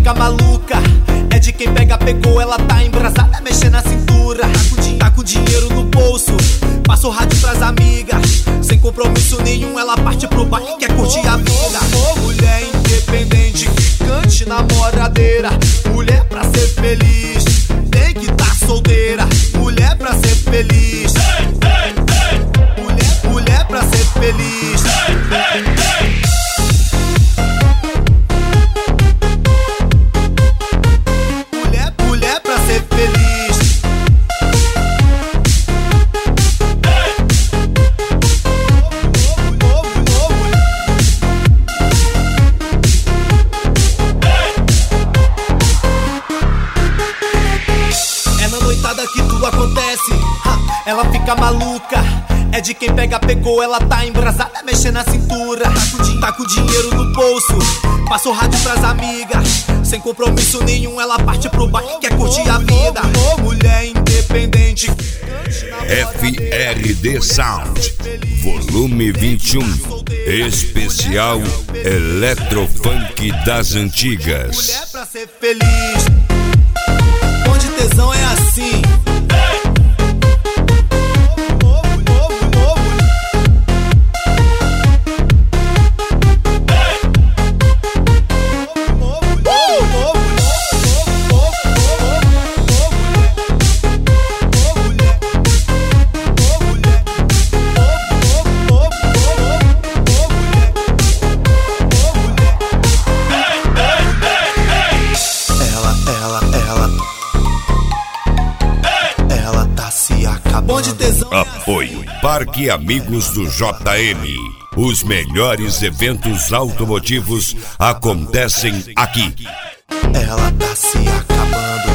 fica maluca, é de quem pega, pegou, ela tá embrasada, mexendo na cintura. Tá com dinheiro no bolso, passa o rádio pras amigas. Sem compromisso nenhum, ela parte pro baile, quer curtir a vida. Mulher independente, ficante, namoradeira. Mulher pra ser feliz, tem que tá solteira. Mulher pra ser feliz, mulher pra ser feliz. Mulher pra ser feliz. É na noitada que tudo acontece, ela fica maluca, é de quem pega, pegou, ela tá embrasada, mexendo na cintura. Tá com dinheiro no bolso, passa o rádio pras amigas. Sem compromisso nenhum, ela parte pro baile, quer curtir a vida. Mulher independente, FRD Sound, volume 21, especial Eletrofunk das Antigas. Mulher pra ser feliz, onde tesão é assim. Apoio Parque Amigos do JM. Os melhores eventos automotivos acontecem aqui. Ela tá se acabando.